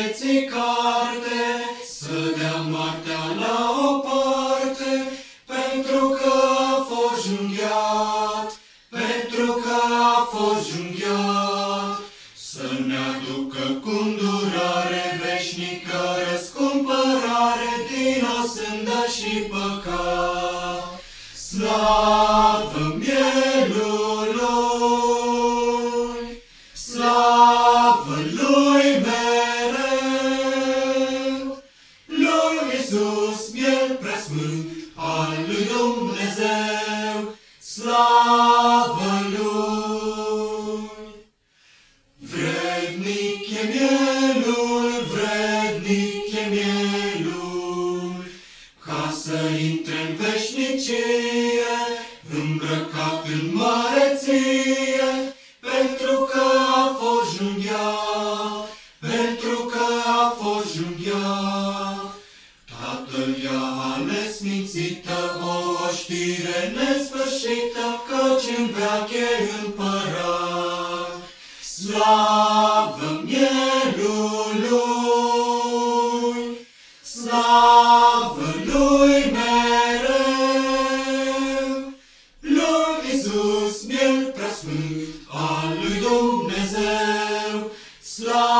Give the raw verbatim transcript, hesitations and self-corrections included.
vieții carte, să dea moartea la o parte, pentru că a fost junghiat, pentru că a fost junghiat, să ne aducă cu îndurare veșnică răscumpărare din osândă și păcat. Slavă Mielului, slavă Lui mereu, Lui Iisus, Miel preasfânt al lui Dumnezeu, slavă Lui! Vrednic e mielul, vrednic e mielul, ca să intre în veșnicie, îmbrăcat în măreție, pentru că a fost junghiat, pentru că a fost junghiat. Tatăl i-a ales mințită, o oștire nesfârșită, căci în veac e împărat. Slavă Mielului, slavă Lui mereu, Lui Iisus, Miel preasfânt al lui Dumnezeu, slavă